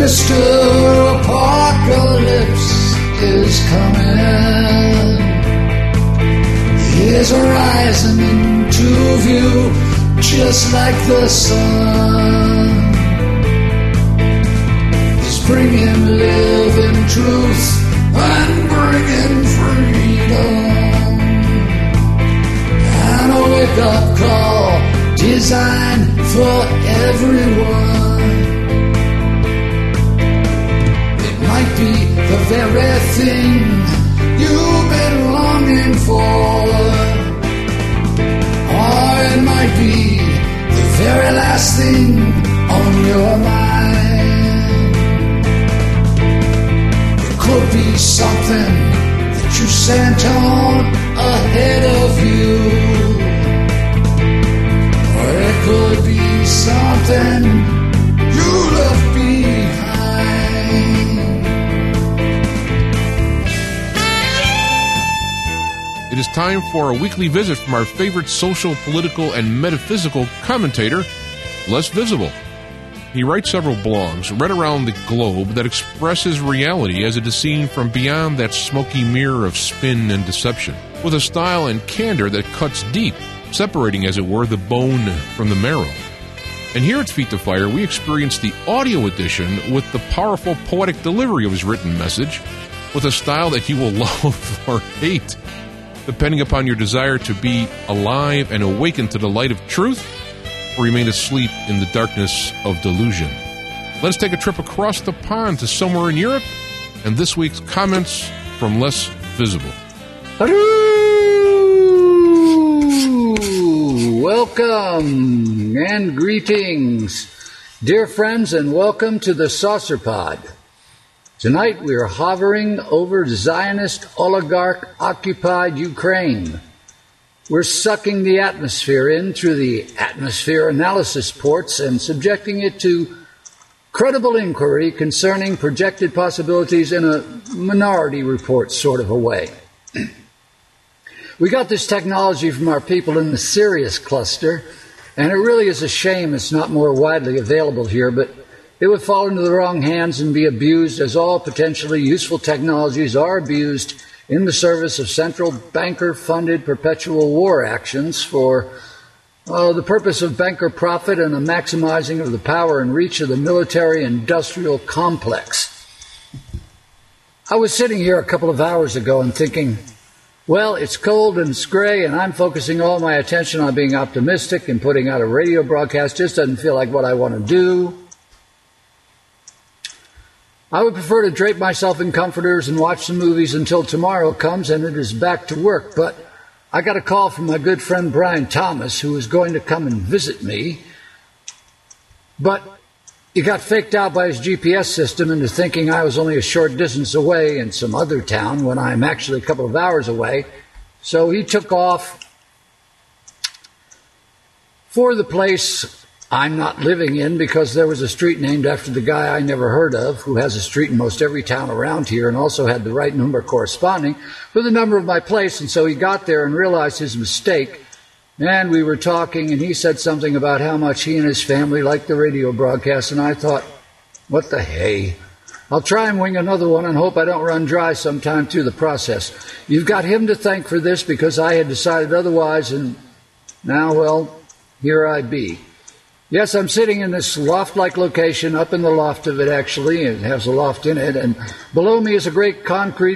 Mr. Apocalypse is coming. He is rising into view just like the sun. He's bringing living truth and bringing freedom, and a wake-up call designed for everyone. It might be the very thing you've been longing for, or it might be the very last thing on your mind. It could be something that you sent on ahead of you, or it could be something you left behind. It is time for a weekly visit from our favorite social, political, and metaphysical commentator, Les Visible. He writes several blogs right around the globe that expresses reality as it is seen from beyond that smoky mirror of spin and deception, with a style and candor that cuts deep, separating, as it were, the bone from the marrow. And here at Feet to Fire, we experience the audio edition with the powerful poetic delivery of his written message, with a style that you will love or hate, depending upon your desire to be alive and awaken to the light of truth, or remain asleep in the darkness of delusion. Let's take a trip across the pond to somewhere in Europe, and this week's comments from Les Visible. Welcome and greetings, dear friends, and welcome to the Saucer Pod. Tonight we are hovering over Zionist oligarch-occupied Ukraine. We're sucking the atmosphere in through the atmosphere analysis ports and subjecting it to credible inquiry concerning projected possibilities in a minority report sort of a way. We got this technology from our people in the Sirius cluster, and it really is a shame it's not more widely available here, but it would fall into the wrong hands and be abused, as all potentially useful technologies are abused in the service of central banker-funded perpetual war actions for the purpose of banker profit and the maximizing of the power and reach of the military-industrial complex. I was sitting here a couple of hours ago and thinking, well, it's cold and it's gray, and I'm focusing all my attention on being optimistic, and putting out a radio broadcast just doesn't feel like what I want to do. I would prefer to drape myself in comforters and watch some movies until tomorrow comes and it is back to work. But I got a call from my good friend Brian Thomas, who was going to come and visit me. But he got faked out by his GPS system into thinking I was only a short distance away in some other town when I'm actually a couple of hours away. So he took off for the place I'm not living in, because there was a street named after the guy I never heard of, who has a street in most every town around here and also had the right number corresponding with the number of my place. And so he got there and realized his mistake. And we were talking, and he said something about how much he and his family liked the radio broadcast. And I thought, what the hey? I'll try and wing another one and hope I don't run dry sometime through the process. You've got him to thank for this, because I had decided otherwise, and now, well, here I be. Yes, I'm sitting in this loft-like location, up in the loft of it, actually. It has a loft in it, and below me is a gray concrete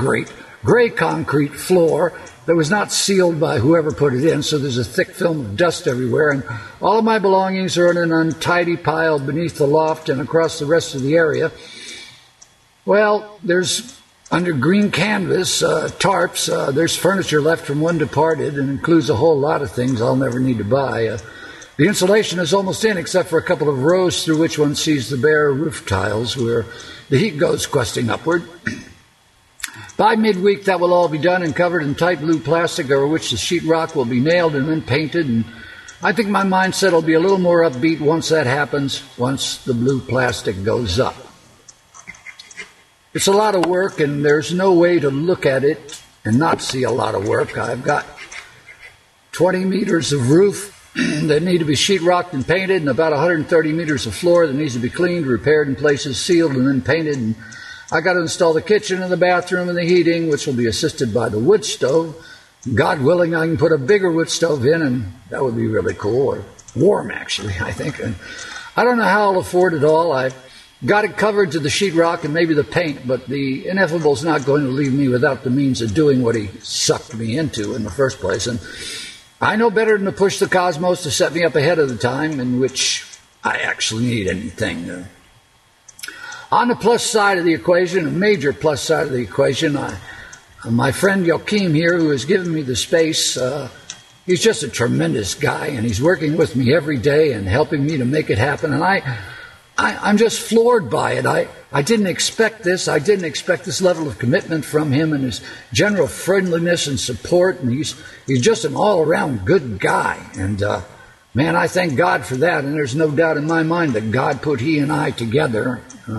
floor that was not sealed by whoever put it in, so there's a thick film of dust everywhere, and all of my belongings are in an untidy pile beneath the loft and across the rest of the area. Well, there's, under green canvas, tarps, there's furniture left from one departed, and includes a whole lot of things I'll never need to buy. The insulation is almost in, except for a couple of rows through which one sees the bare roof tiles where the heat goes questing upward. By midweek, that will all be done and covered in tight blue plastic, over which the sheetrock will be nailed and then painted. And I think my mindset will be a little more upbeat once that happens, once the blue plastic goes up. It's a lot of work, and there's no way to look at it and not see a lot of work. I've got 20 meters of roof, that need to be sheetrocked and painted, and about 130 meters of floor that needs to be cleaned, repaired in places, sealed, and then painted. And I got to install the kitchen and the bathroom and the heating, which will be assisted by the wood stove. God willing, I can put a bigger wood stove in, and that would be really cool, or warm, actually, I think. And I don't know how I'll afford it all. I got it covered to the sheetrock and maybe the paint, but the ineffable's not going to leave me without the means of doing what he sucked me into in the first place. And I know better than to push the cosmos to set me up ahead of the time in which I actually need anything. On the plus side of the equation, a major plus side of the equation, my friend Joachim here, who has given me the space, he's just a tremendous guy, and he's working with me every day and helping me to make it happen. And I'm just floored by it. I didn't expect this. I didn't expect this level of commitment from him and his general friendliness and support. And he's just an all-around good guy. And, man, I thank God for that. And there's no doubt in my mind that God put he and I together.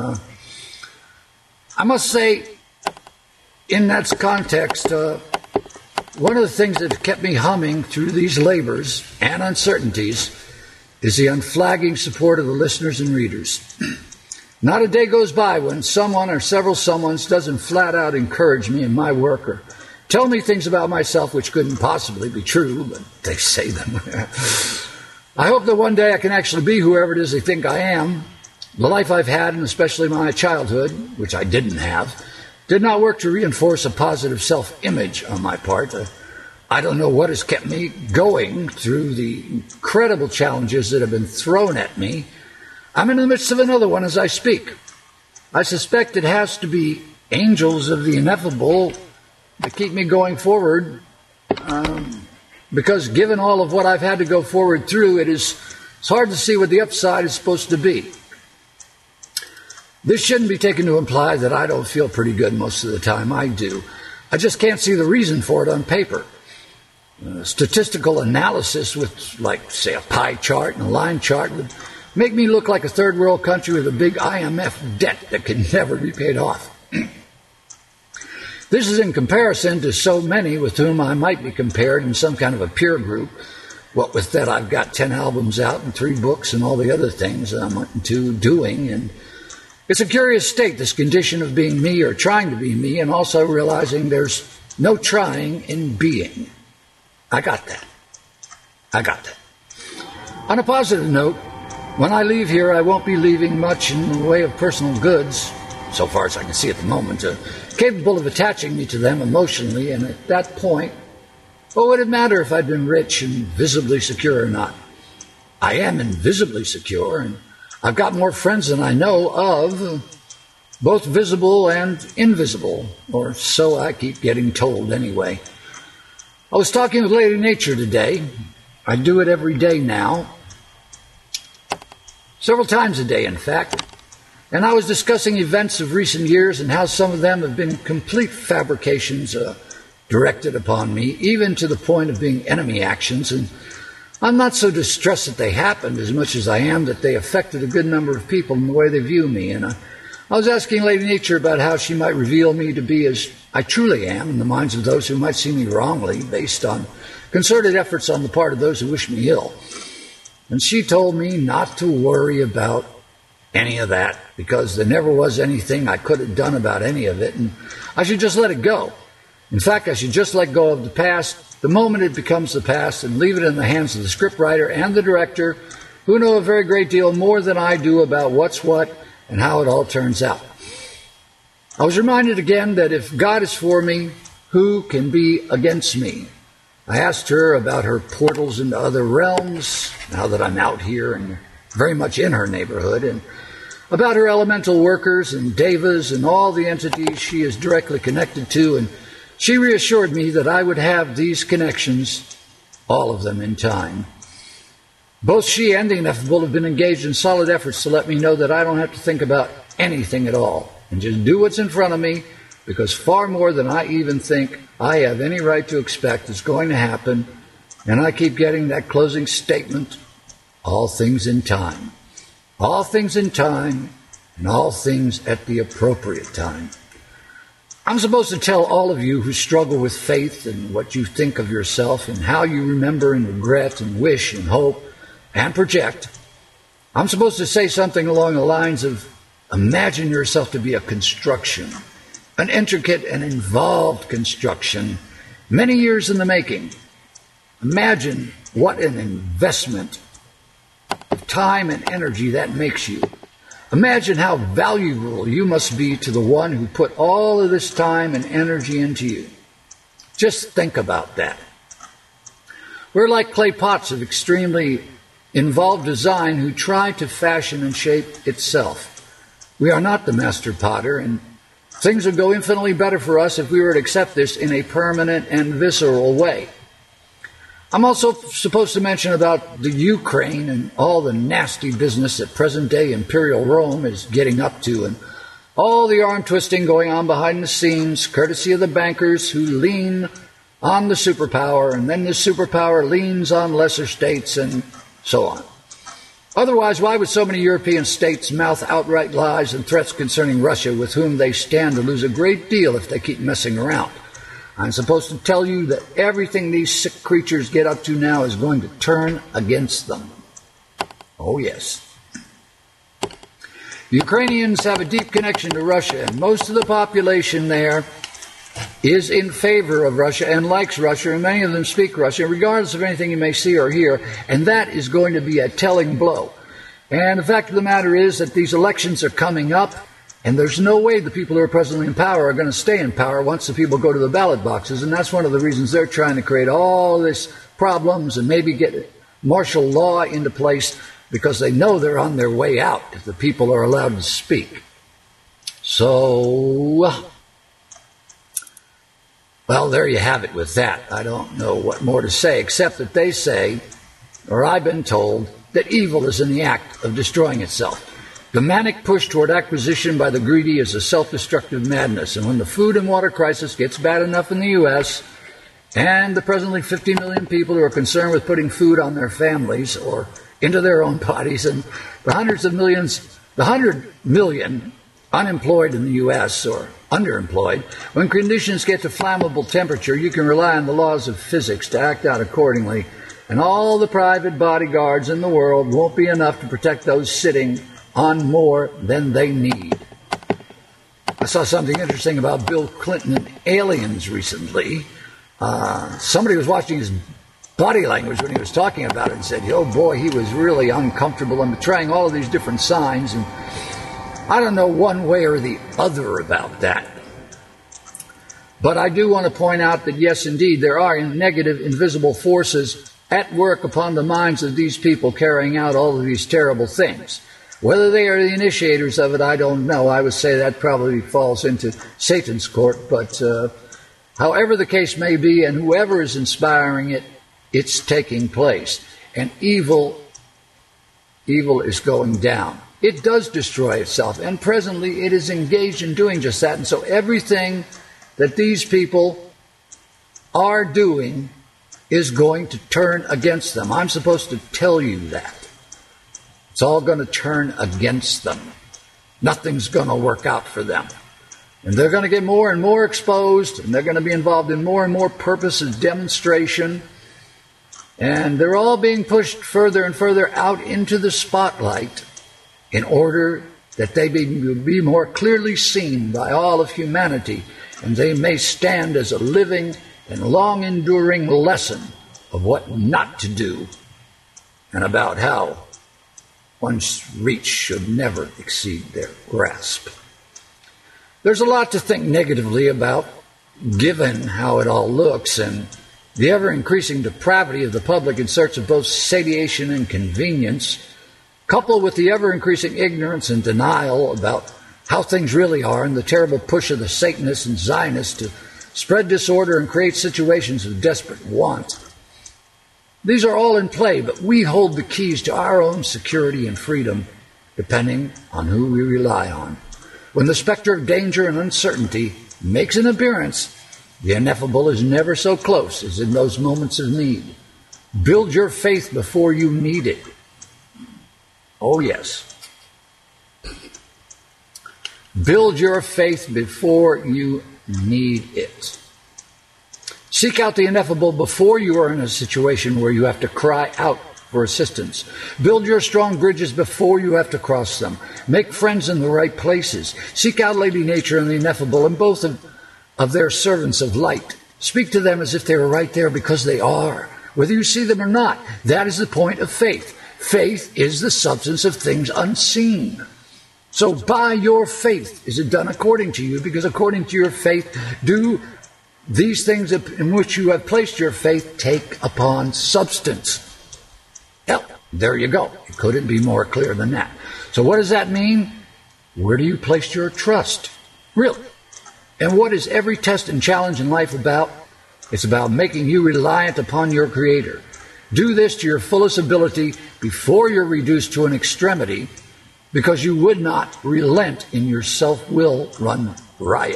I must say, in that context, one of the things that kept me humming through these labors and uncertainties is the unflagging support of the listeners and readers. Not a day goes by when someone or several someones doesn't flat out encourage me in my work or tell me things about myself which couldn't possibly be true, but they say them. I hope that one day I can actually be whoever it is they think I am. The life I've had, and especially my childhood, which I didn't have, did not work to reinforce a positive self-image on my part. I don't know what has kept me going through the incredible challenges that have been thrown at me. I'm in the midst of another one as I speak. I suspect it has to be angels of the ineffable that keep me going forward, because given all of what I've had to go forward through, it's hard to see what the upside is supposed to be. This shouldn't be taken to imply that I don't feel pretty good most of the time. I do. I just can't see the reason for it on paper. Statistical analysis with, like, say, a pie chart and a line chart would make me look like a third world country with a big IMF debt that can never be paid off. This is in comparison to so many with whom I might be compared in some kind of a peer group. What with that, I've got 10 albums out and 3 books and all the other things that I'm into doing. And it's a curious state, this condition of being me or trying to be me, and also realizing there's no trying in being. I got that. On a positive note, when I leave here, I won't be leaving much in the way of personal goods, so far as I can see at the moment, capable of attaching me to them emotionally. And at that point, what would it matter if I'd been rich and visibly secure or not? I am invisibly secure, and I've got more friends than I know of, both visible and invisible, or so I keep getting told anyway. I was talking with Lady Nature today. I do it every day now, several times a day, in fact. And I was discussing events of recent years and how some of them have been complete fabrications directed upon me, even to the point of being enemy actions. And I'm not so distressed that they happened as much as I am that they affected a good number of people in the way they view me. And I was asking Lady Nature about how she might reveal me to be as I truly am in the minds of those who might see me wrongly, based on concerted efforts on the part of those who wish me ill. And she told me not to worry about any of that, because there never was anything I could have done about any of it, and I should just let it go. In fact, I should just let go of the past the moment it becomes the past and leave it in the hands of the scriptwriter and the director, who know a very great deal more than I do about what's what and how it all turns out. I was reminded again that if God is for me, who can be against me? I asked her about her portals into other realms, now that I'm out here and very much in her neighborhood, and about her elemental workers and devas and all the entities she is directly connected to, and she reassured me that I would have these connections, all of them, in time. Both she and the ineffable have been engaged in solid efforts to let me know that I don't have to think about anything at all and just do what's in front of me, because far more than I even think I have any right to expect is going to happen. And I keep getting that closing statement, all things in time. All things in time, and all things at the appropriate time. I'm supposed to tell all of you who struggle with faith and what you think of yourself and how you remember and regret and wish and hope and project. I'm supposed to say something along the lines of, imagine yourself to be a construction, an intricate and involved construction, many years in the making. Imagine what an investment of time and energy that makes you. Imagine how valuable you must be to the one who put all of this time and energy into you. Just think about that. We're like clay pots of extremely involved design who try to fashion and shape itself. We are not the master potter, and things would go infinitely better for us if we were to accept this in a permanent and visceral way. I'm also supposed to mention about the Ukraine and all the nasty business that present-day imperial Rome is getting up to, and all the arm-twisting going on behind the scenes, courtesy of the bankers who lean on the superpower, and then the superpower leans on lesser states, and so on. Otherwise, why would so many European states mouth outright lies and threats concerning Russia, with whom they stand to lose a great deal if they keep messing around? I'm supposed to tell you that everything these sick creatures get up to now is going to turn against them. Oh, yes. The Ukrainians have a deep connection to Russia, and most of the population there is in favor of Russia and likes Russia, and many of them speak Russian, regardless of anything you may see or hear, and that is going to be a telling blow. And the fact of the matter is that these elections are coming up, and there's no way the people who are presently in power are going to stay in power once the people go to the ballot boxes, and that's one of the reasons they're trying to create all these problems and maybe get martial law into place, because they know they're on their way out if the people are allowed to speak. So, well, there you have it with that. I don't know what more to say, except that they say, or I've been told, that evil is in the act of destroying itself. The manic push toward acquisition by the greedy is a self-destructive madness, and when the food and water crisis gets bad enough in the U.S., and the presently 50 million people who are concerned with putting food on their families or into their own bodies, and the 100 million unemployed in the U.S. or underemployed, when conditions get to flammable temperature, you can rely on the laws of physics to act out accordingly, and all the private bodyguards in the world won't be enough to protect those sitting on more than they need. I saw something interesting about Bill Clinton and aliens recently. Somebody was watching his body language when he was talking about it and said, oh boy, he was really uncomfortable and betraying all of these different signs. And I don't know one way or the other about that. But I do want to point out that, yes, indeed, there are negative, invisible forces at work upon the minds of these people carrying out all of these terrible things. Whether they are the initiators of it, I don't know. I would say that probably falls into Satan's court. But however the case may be, and whoever is inspiring it, it's taking place. And evil is going down. It does destroy itself, and presently it is engaged in doing just that. And so everything that these people are doing is going to turn against them. I'm supposed to tell you that. It's all going to turn against them. Nothing's going to work out for them. And they're going to get more and more exposed, and they're going to be involved in more and more purposes, demonstration. And they're all being pushed further and further out into the spotlight in order that they be more clearly seen by all of humanity, and they may stand as a living and long-enduring lesson of what not to do and about how one's reach should never exceed their grasp. There's a lot to think negatively about, given how it all looks, and the ever-increasing depravity of the public in search of both satiation and convenience, coupled with the ever-increasing ignorance and denial about how things really are, and the terrible push of the Satanists and Zionists to spread disorder and create situations of desperate want. These are all in play, but we hold the keys to our own security and freedom, depending on who we rely on. When the specter of danger and uncertainty makes an appearance, the ineffable is never so close as in those moments of need. Build your faith before you need it. Oh, yes. Build your faith before you need it. Seek out the ineffable before you are in a situation where you have to cry out for assistance. Build your strong bridges before you have to cross them. Make friends in the right places. Seek out Lady Nature and the ineffable and both of their servants of light. Speak to them as if they were right there, because they are. Whether you see them or not, that is the point of faith. Faith is the substance of things unseen. So by your faith is it done according to you, because according to your faith do these things in which you have placed your faith take upon substance. Well, there you go. It couldn't be more clear than that. So what does that mean? Where do you place your trust? Really? And what is every test and challenge in life about? It's about making you reliant upon your Creator. Do this to your fullest ability before you're reduced to an extremity, because you would not relent in your self-will run riot.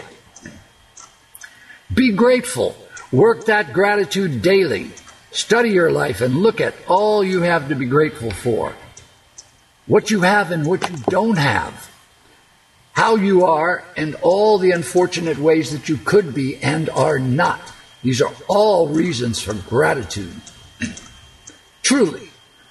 Be grateful. Work that gratitude daily. Study your life and look at all you have to be grateful for. What you have and what you don't have. How you are and all the unfortunate ways that you could be and are not. These are all reasons for gratitude. Truly.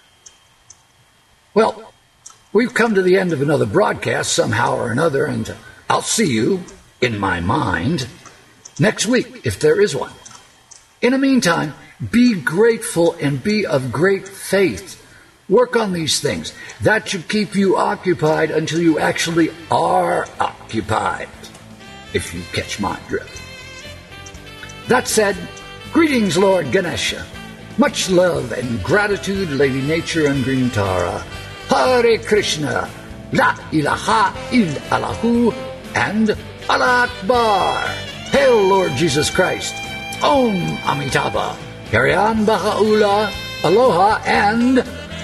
Well, we've come to the end of another broadcast somehow or another, and I'll see you, in my mind, next week, if there is one. In the meantime, be grateful and be of great faith. Work on these things. That should keep you occupied until you actually are occupied, if you catch my drift. That said, greetings, Lord Ganesha. Much love and gratitude, Lady Nature and Green Tara. Hare Krishna, La ilaha illallahu, and Allah Akbar. Hail, Lord Jesus Christ. Om Amitabha. Carry on, Baha'u'llah, Aloha, and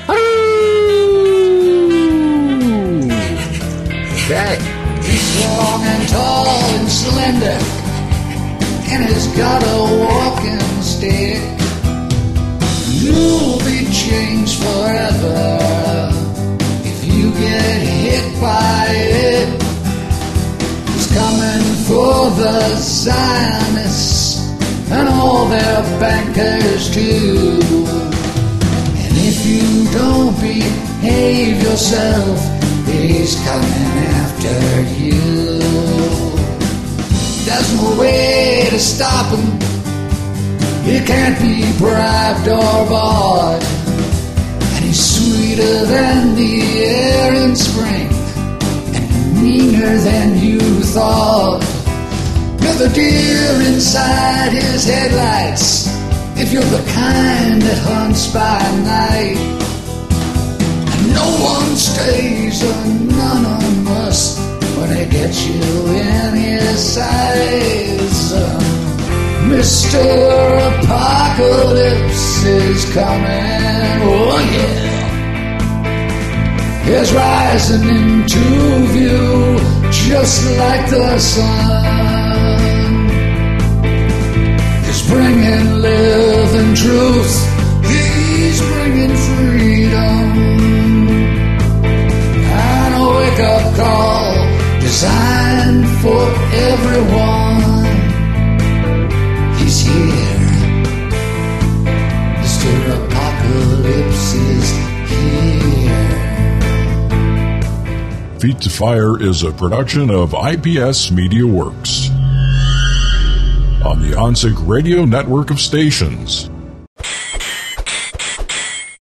Haroo! Okay. He's long and tall and slender, and has got a walking stick. You'll be changed forever if you get hit by it. He's coming for the Zionists and all their bankers too. And if you don't behave yourself, he's coming after you. There's no way to stop him. He can't be bribed or bought. And he's sweeter than the air in spring, and meaner than you thought. You're the deer inside his headlights, if you're the kind that hunts by night. And no one stays anonymous when they get you in his sights. Mr. Apocalypse is coming, oh yeah. He's rising into view just like the sun. He's bringing living truth, he's bringing freedom, and a wake-up call designed for everyone. He's here. Mr. Apocalypse is here. Feet to Fire is a production of IPS Media Works on the OnSync Radio network of stations.